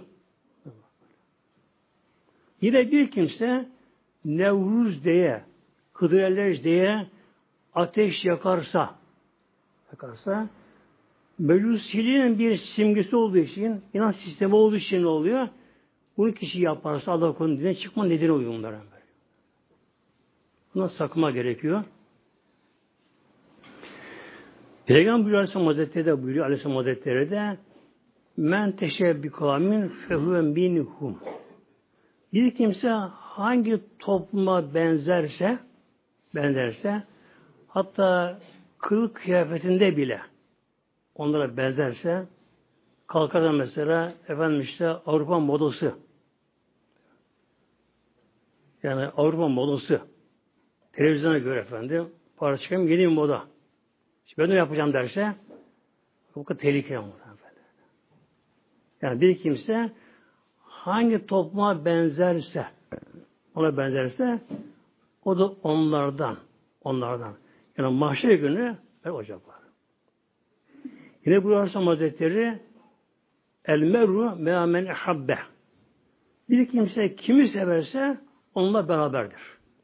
A: Yine bir kimse Nevruz diye, Hıdrellez diye ateş yakarsa, yakarsa, Mecusiliğinin bir simgesi olduğu için, inanç sistemi olduğu için ne oluyor? Bunu kişi yaparsa Allah konusundan çıkma nedeni oluyor bunlara. Buna sakınma gerekiyor. Peygamber Aleyhisselam Hazretleri de buyuruyor, Aleyhisselam Hazretleri de men teşebbü kavmin fehuve minhum. Bir kimse hangi topluma benzerse benzerse hatta kılık kıyafetinde bile onlara benzerse kalkar da mesela efendim işte Avrupa modası yani Avrupa modası televizyona göre efendim para çıkan yeni bir moda İşte ben de yapacağım derse bu kadar tehlikeli olur. Yani bir kimse hangi topluma benzerse ona benzerse o da onlardan onlardan. Yani mahşer günü böyle olacaklar. Yine bu Aleyhisselam Hazretleri el meru mea men habbe. Bir kimse kimi severse onunla beraberdir.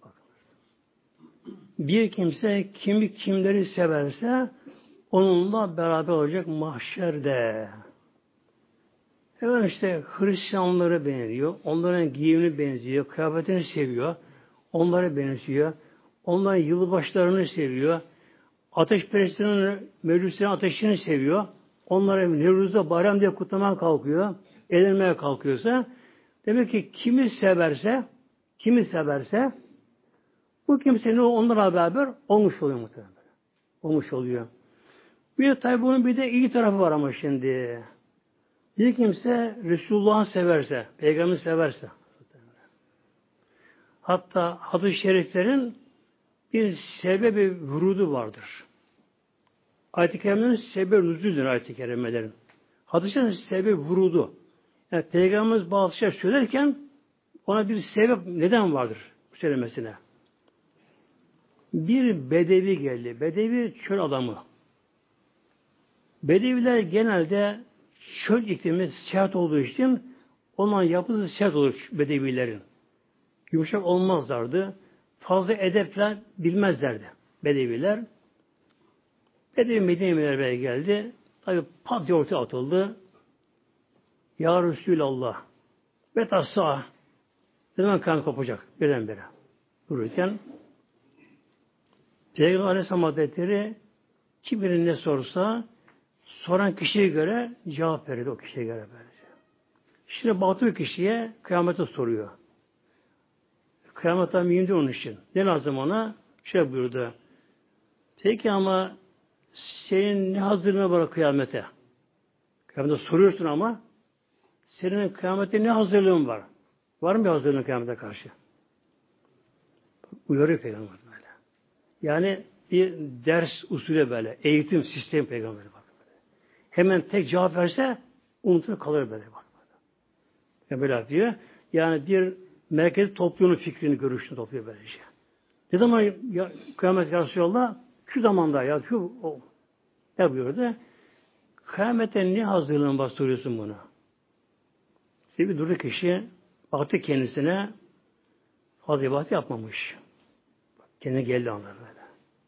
A: Bir kimse kimi kimleri severse onunla beraber olacak mahşerde. Evet işte Hristiyanları beğeniyor, onların giyimini benziyor, kıyafetini seviyor, onları benziyor, onların yılbaşlarını seviyor, ateşperestlerin mevlütlerin ateşini seviyor, onları Nevruz'da bayram diye kutlamaya kalkıyor, eğlenmeye kalkıyorsa, demek ki kimi severse, kimi severse, bu kimsenin onlarla beraber olmuş oluyor muhtemelen. Olmuş oluyor. Bir de tabi bunun bir de iyi tarafı var ama şimdi. Bir kimse Resulullah'ı severse, Peygamber'i severse, hatta hadis-i şeriflerin bir sebebi vurudu vardır. Ayet-i Kerime'nin sebebi nüzüldür ayet-i kerimelerin. Hadislerin sebebi vurudu. Yani Peygamberimiz bazı şeyler söylerken ona bir sebep neden vardır bu söylemesine. Bir bedevi geldi. Bedevi çöl adamı. Bedeviler genelde çöl iklimi sert olduğu için onun yapısı sert olur bedevilerin. Yumuşak olmazlardı. Fazla edepler bilmezlerdi bedeviler. Bedevi Medine'ye geldi. Tabi pat diye ortaya atıldı. Ya Resulallah ve tassa hemen kan kopacak birdenbire. Dururken Peygamber Aleyhisselam Hazretleri kim birini ne sorsa soran kişiye göre cevap verir o kişiye göre böylece. Şimdi baktığı kişiye kıyamete soruyor. Kıyamete mühimdir onun için. Ne lazım ona? Şey buyurdu. Peki ama senin ne hazırlığına var kıyamete? Kıyamete soruyorsun ama senin kıyamete ne hazırlığın var? Var mı bir hazırlığın kıyamete karşı? Uyarıyor Peygamber böyle. Yani bir ders usulü böyle. Eğitim sistemi Peygamber bak. Hemen tek cevap verse unutur kalır böyle bak. Yani böyle yapıyor. Yani bir merkezi toplumun fikrini, görüşünü topluyor böylece. Ne zaman ya, kıyamet ya Resulallah? Şu zamanda ya şu o. Ne buyurdu? Kıyamete ne hazırlığın var soruyorsun bunu? İşte bir durdu kişi baktı kendisine fazla ibadet yapmamış. Kendine geldi anlar böyle.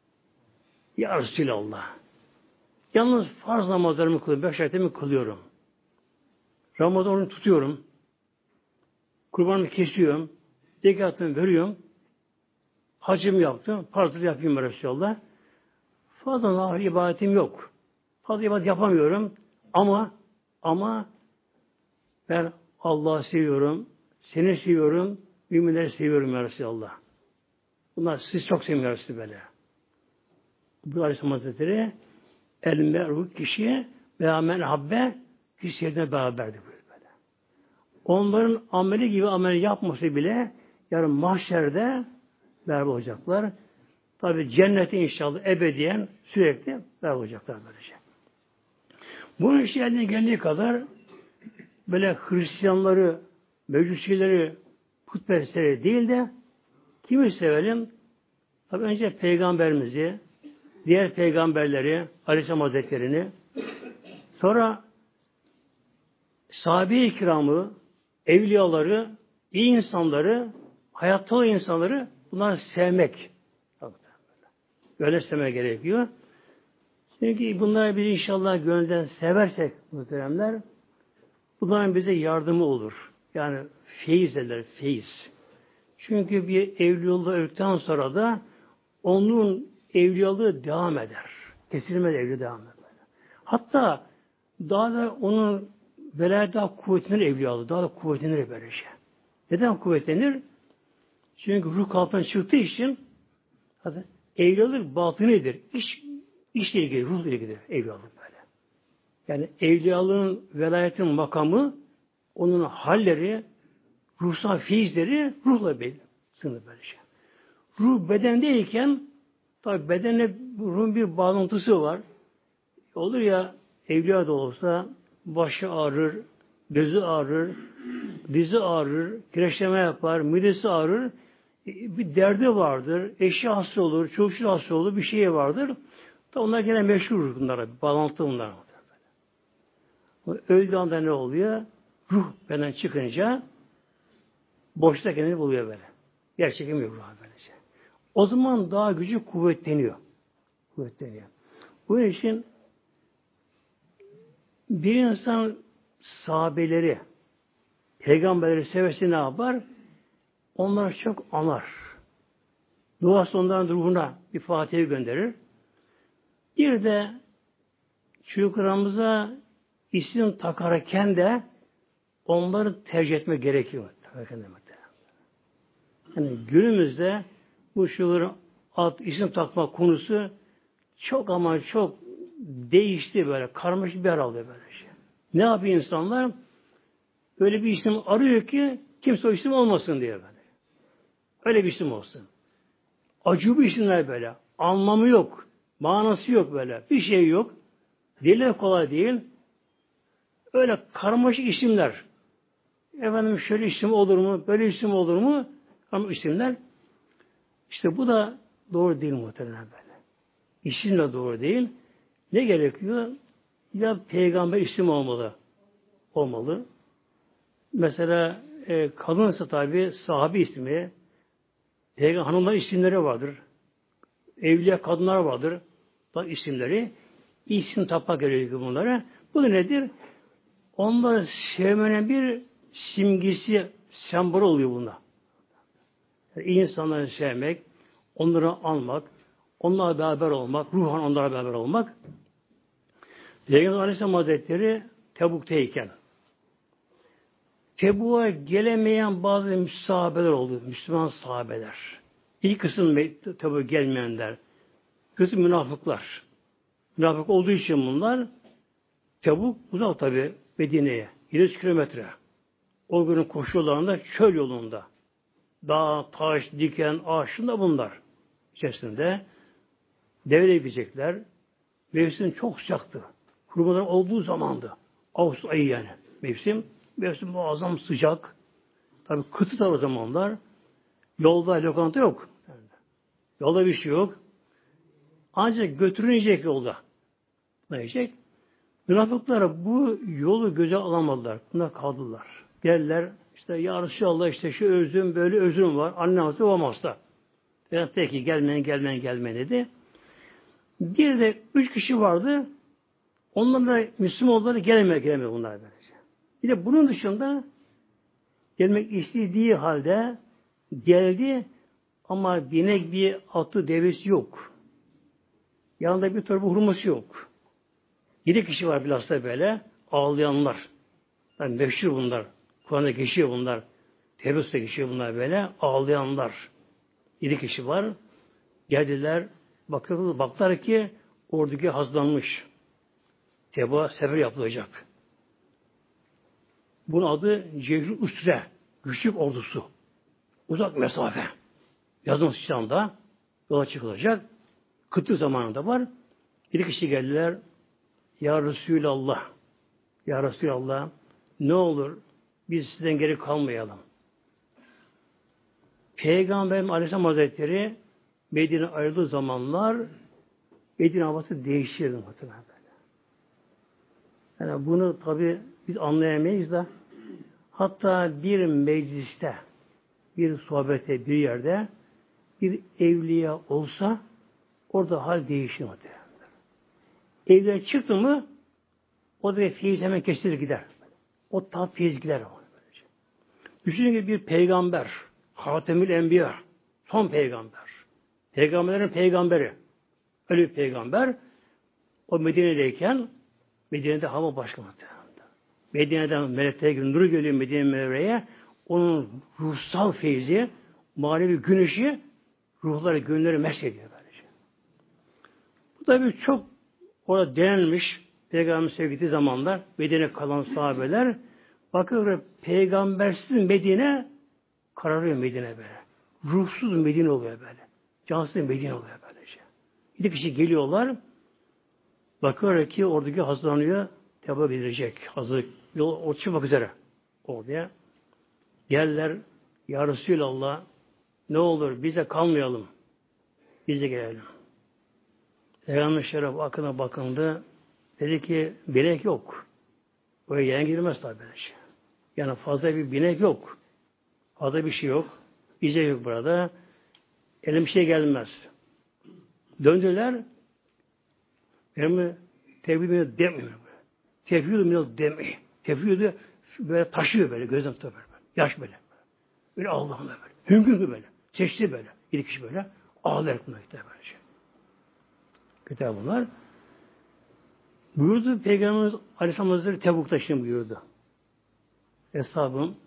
A: Ya Resulallah. Yalnız farz namazlarımı kılıyorum. Beş ayetimi kılıyorum. Ramazan'ı tutuyorum. Kurbanımı kesiyorum. Zekatımı veriyorum. Hacımı yaptım. Farzları yapayım Resulallah. Fazla nafile ibadetim yok. Fazla ibadet yapamıyorum. Ama ama ben Allah'ı seviyorum. Seni seviyorum. Müminleri seviyorum ya Resulallah. Bunlar siz çok seviyorsunuz böyle. Bu Aleyhisselam Hazretleri el merhu kişiye veya men habbe kişiyle beraberdir böyle. Onların ameli gibi amel yapması bile yarın mahşerde beraber olacaklar. Tabi cennete inşallah ebediyen sürekli beraber olacaklar böylece. Bunun işi eline geldiği kadar böyle Hristiyanları, Mecusileri, putperestleri değil de kimi sevelim? Tabi önce Peygamberimizi, diğer peygamberleri, Aleyhisselam Hazretleri'ni, sonra sahabe-i kiramı, evliyaları, iyi insanları, hayatta olan insanları bunları sevmek. Öyle sevmek gerekiyor. Çünkü bunları biz inşallah gönülden seversek muhteremler, bunların bize yardımı olur. Yani feyiz eder, feyiz. Çünkü bir evliyalığı öldükten sonra da onun evliyalığı devam eder. Kesilmez evliyalığı devam eder. Hatta daha da onun velayet daha kuvvetlenir evliyalığı. Daha da kuvvetlenir böylece. Neden kuvvetlenir? Çünkü ruh kalpten çıktığı için evliyalık batınidir. İş, işle ilgili, ruhla ilgili evliyalık böyle. Yani evliyalığın, velayetin makamı, onun halleri, ruhsal feyizleri ruhla belli. Sınır böylece. Ruh bedendeyken Tabi bedenle ruhun bir bağlantısı var. Olur ya evliya da olsa başı ağrır, gözü ağrır, dizi ağrır, kireçleme yapar, midesi ağrır. Bir derdi vardır. Eşi hasta olur, çocuğu hasta olur, bir şey vardır. Da onlar gene meşhur bunlara. Bağlantı bunlar. Öldüğü anda ne oluyor? Ruh benden çıkınca boşta kendini buluyor böyle. Yer çekimi yok ruh böylece. O zaman daha gücü kuvvetleniyor. Kuvvetleniyor. Bu için bir insan sahabeleri, peygamberleri sevesi ne yapar? Onları çok anar. Duası onların ruhuna bir Fatiha gönderir. Bir de çocuklarımıza isim takarken de onları tercih etmek gerekiyor. Yani günümüzde bu çocukların ad, isim takma konusu çok ama çok değişti böyle. Karmaşık bir yer aldı böyle şey. Ne yapıyor insanlar? Öyle bir isim arıyor ki kimse o isim olmasın diye böyle. Öyle bir isim olsun. Acıbı isimler böyle. Anlamı yok. Manası yok böyle. Bir şey yok. Dile kolay değil. Öyle karmaşık isimler. Efendim şöyle isim olur mu? Böyle isim olur mu? Ama isimler işte bu da doğru değil muhtemelen böyle. İsim de doğru değil. Ne gerekiyor? Ya peygamber isim olmalı. Olmalı. Mesela e, kadınsa tabi sahabi ismi, peygamber hanımlar isimleri vardır. Evliya kadınlar vardır. Da isimleri. İsim tapmak gerekiyor bunlara. Bu da nedir? Onları sevmenin bir simgesi, sembol oluyor buna. Yani insanları sevmek, onları almak, onlarla beraber olmak, ruhan onlarla beraber olmak. Peygamber Aleyhisselam Hazretleri Tebuk'tayken Tebuk'a gelemeyen bazı sahabeler oldu. Müslüman sahabeler. İlk kısım Tebuk'a gelmeyenler. Kısım münafıklar. Münafık olduğu için bunlar Tebuk uzak tabi Medine'ye. yüz kilometre. O günün koşullarında çöl yolunda. Dağ, taş, diken, ağaçında bunlar. İçerisinde devre gidecekler. Mevsim çok sıcaktı. Kurumalar olduğu zamandı. Ağustos ayı yani. Mevsim. Mevsim muazzam sıcak. Tabi kıtlık o zamanlar. Yolda lokanta yok. Yolda bir şey yok. Ancak götürülecek yolda. Ne diyecek? Münafıklar bu yolu göze alamadılar. Buna kaldılar. Geldiler. İşte ya Resulallah işte şu özüm böyle özüm var. Anne hasta babam hasta. Yani peki gelmeyin gelmeyin gelmeyin dedi. Bir de üç kişi vardı. Onlar da Müslüman oldular. Gelemiyor gelemiyor bunlar böylece. Bir de bunun dışında gelmek istediği halde geldi ama binek bir atı devesi yok. Yanında bir torba hurması yok. Yedi kişi var bilhassa böyle ağlayanlar. Yani meşhur bunlar. Kur'an'da geçiyor bunlar. Tevrat'ta geçiyor bunlar böyle ağlayanlar. Yedi kişi var. Geldiler. Bakıyorlar, baktılar ki oradaki hazırlanmış. Teba sefer yapılacak. Bunun adı Cevri Üsre. Güçlük ordusu. Uzak mesafe. Yazın sıçrağında yola çıkılacak. Kıtlık zamanında var. Bir kişi geldiler. Ya Resulallah. Ya Resulallah. Ne olur biz sizden geri kalmayalım. Peygamberim Aleyhisselam Hazretleri Medine ayrıldığı zamanlar Medine havası değişirdi muhtemelen böyle. Yani bunu tabi biz anlayamayız da hatta bir mecliste bir sohbete bir yerde bir evliya olsa orada hal değişir muhtemelen. Evliya çıktı mı o da feyiz hemen kesilir gider. O tat feyiz gider. Düşünün ki bir peygamber Hatemül Enbiya son peygamber. Peygamberlerin peygamberi. Öyle bir peygamber o Medine'deyken Medine'de hava başka muhtemelen. Medine'den melekler gibi nuru geliyor Medine Mevre'ye. Onun ruhsal feyzi, manevi güneşi ruhları, gönülleri meşk ediyor böylece. Bu tabi çok orada denenmiş Peygamber sevgili zamanlar Medine kalan sahabeler bakıyor peygambersiz Medine kararıyor Medine böyle. Ruhsuz Medine oluyor böyle. Cansız Medine oluyor böylece. İki kişi geliyorlar. Bakıyor ki oradaki hazırlanıyor. Tevbe verilecek. Hazır. Yol o çıkmak üzere. Oraya. Gelirler. Ya Resulallah ne olur bize kalmayalım. Bize gelelim. Peygamber Şeref akına bakındı. Dedi ki binek yok. Oraya yayın girmez tabi böyle şey. Yani fazla bir binek yok. Fazla bir şey yok. Bize yok burada. Elim bir şey gelmez. Döndüler. Benim tevhid demiyor. Tevhid minel demi. Tevhid böyle taşıyor böyle gözüm tutuyor böyle. Yaş böyle. Böyle Allah'ım böyle. Hüngür böyle. Çeşitli böyle. Bir kişi böyle. Ağlayarak bunlar gider böyle şey. Güzel bunlar. Buyurdu Peygamberimiz Aleyhisselam Hazretleri Tebuk'ta şimdi buyurdu. Hesabım.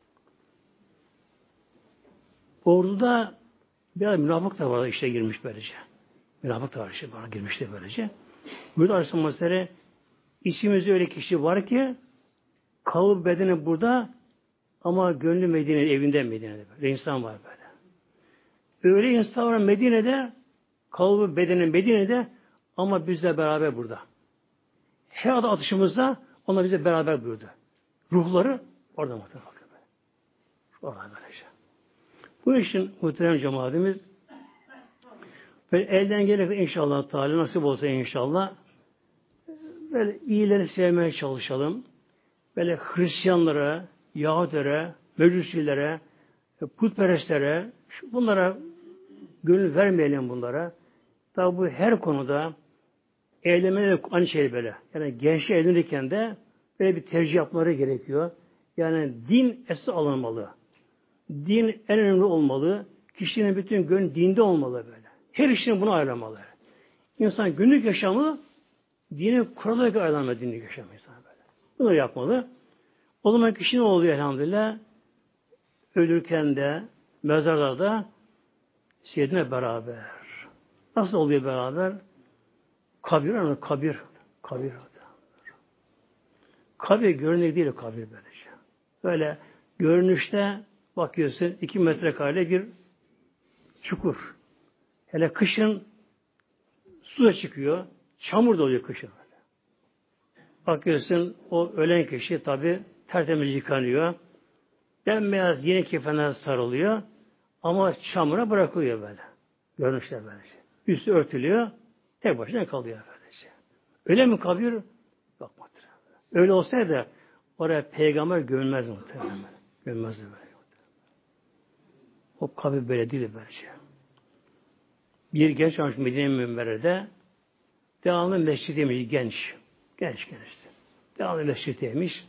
A: Orduda biraz münafık da var işte girmiş böylece. Münafık da var işte bana girmişti böylece. Buyurdu Aleyhisselam Hazretleri içimizde öyle kişi var ki kalıp bedeni burada ama gönlü Medine'de, evinde Medine'de böyle insan var böyle. Öyle insan var Medine'de kalıbı bedeni Medine'de ama bizle beraber burada. Her adı atışımızda onlar bize beraber buyurdu. Ruhları orada muhtemelen. Orada böylece. Bu işin muhterem cemaatimiz böyle elden gelir inşallah Teala nasip olsa inşallah böyle iyileri sevmeye çalışalım. Böyle Hristiyanlara, Yahudilere, Mecusilere, putperestlere bunlara gönül vermeyelim bunlara. Tabi bu her konuda evlenmede de aynı şey böyle. Yani gençler evlenirken de böyle bir tercih yapmaları gerekiyor. Yani din esas alınmalı. Din en önemli olmalı. Kişinin bütün gönlü dinde olmalı böyle. Her işini bunu ayırmalı. İnsan günlük yaşamı dinin kuralına göre ayırmalı günlük yaşamı insan böyle. Bunu yapmalı. O zaman kişi ne oluyor elhamdülillah? Ölürken de mezarlarda seyyidine beraber. Nasıl oluyor beraber? Kabir ama kabir. Kabir. Kabir görünür değil kabir böylece. Böyle görünüşte bakıyorsun iki metrekare bir çukur. Hele kışın su da çıkıyor. Çamur da oluyor kışın. Bakıyorsun o ölen kişi tabi tertemiz yıkanıyor. Bembeyaz yeni kefenler sarılıyor. Ama çamura bırakılıyor böyle. Görünüşte böylece. Üstü örtülüyor. Tek başına kalıyor böylece. Öyle mi kabir? Bakmadır. Öyle olsaydı oraya peygamber gömülmez muhtemelen. Gömülmez böyle. O kabir böyle değil böylece. Bir genç olmuş Medine Münver'de devamlı mescidiymiş genç. Genç gençti. Devamlı mescidiymiş.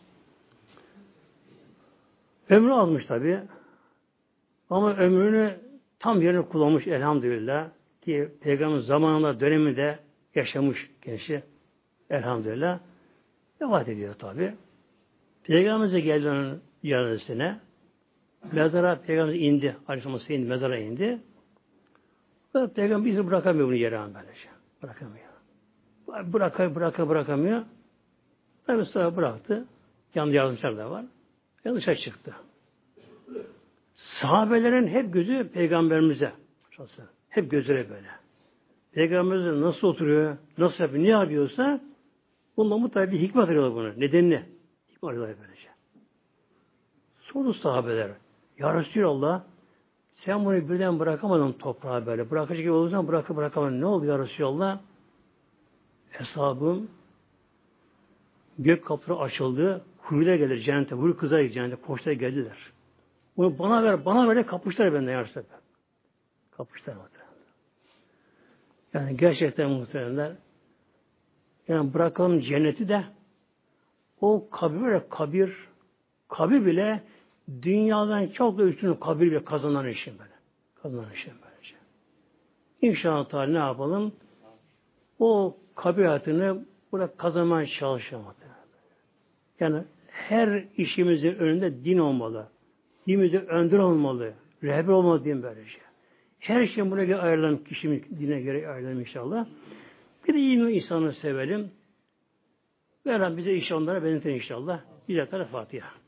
A: Ömrü almış tabi. Ama ömrünü tam yerine kullanmış elhamdülillah. Ki Peygamber zamanında döneminde yaşamış gençi. Elhamdülillah. Vefat ediyor tabi. Peygamberimize geldi onun cenazesine. Mezara Peygamber indi. Aleyhisselam indi. Mezara indi. Ve Peygamber bizi bırakamıyor bunu yere böylece. Bırakamıyor. Bırakıyor, bırakıyor, bırakamıyor. Tabi sonra bıraktı. Yanında yardımcılar da var. Ve dışarı çıktı. Sahabelerin hep gözü Peygamberimize. Hep gözleri böyle. Peygamberimiz nasıl oturuyor, nasıl yapıyor, ne yapıyorsa bundan mutlaka bir hikmet arıyorlar bunu. Nedenini. Hikmet arıyorlar böylece. Sordu sahabeler. Ya Resulallah sen bunu birden bırakamadın toprağa böyle. Bırakıcı gibi olursan bırakıp bırakamadın. Ne oldu ya Resulallah? Hesabım gök kapıları açıldı. Huriler gelir cennete. Huri kızlar cennete. Koçlar geldiler. Bunu bana ver, bana ver de kapıştılar benden ya Resulallah. Kapıştılar muhtemelen. Yani gerçekten muhtemelenler yani bırakalım cenneti de o kabir kabir kabir bile dünyadan çok da üstün kabir bile kazanan işin böyle. Kazanan işin böylece. İnşallah Teala ne yapalım? O kabir hayatını burada kazanmaya çalışalım. Yani her işimizin önünde din olmalı. Dinimizde önder olmalı. Rehber olmalı din böylece. Her şeyin buna göre ayrılan kişinin dine göre ayrılan inşallah. Bir de iyi insanı sevelim. Ve Allah bize inşallah benzetin inşallah. Bir dakika Fatiha.